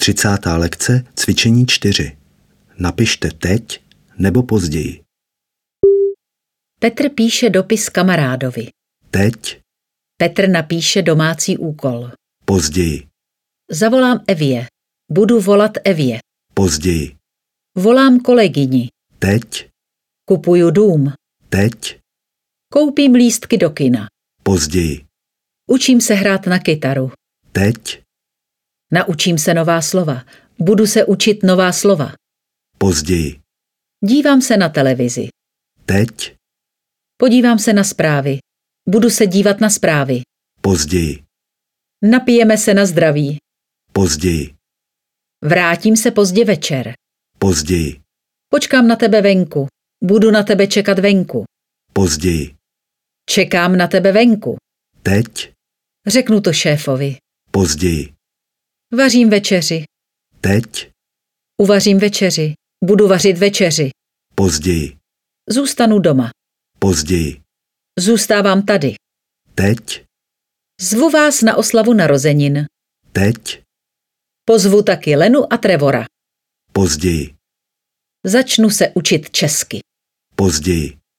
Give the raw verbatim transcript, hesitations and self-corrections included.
Třicátá lekce, cvičení čtyři. Napište teď nebo později. Petr píše dopis kamarádovi. Teď, Petr napíše domácí úkol. později, Zavolám Evě. Budu volat Evě. později, Volám kolegyni. teď, Kupuju dům. teď, Koupím lístky do kina. později, Učím se hrát na kytaru. teď, Naučím se nová slova. Budu se učit nová slova. později, Dívám se na televizi. teď, Podívám se na zprávy. Budu se dívat na zprávy. později, Napijeme se na zdraví. později, Vrátím se pozdě večer. později, Počkám na tebe venku. Budu na tebe čekat venku. později, Čekám na tebe venku. teď, Řeknu to šéfovi. později, Vařím večeři. teď, Uvařím večeři. Budu vařit večeři. později, Zůstanu doma. později, Zůstávám tady. teď, Zvu vás na oslavu narozenin. teď, Pozvu taky Lenu a Trevora. později, Začnu se učit česky. později,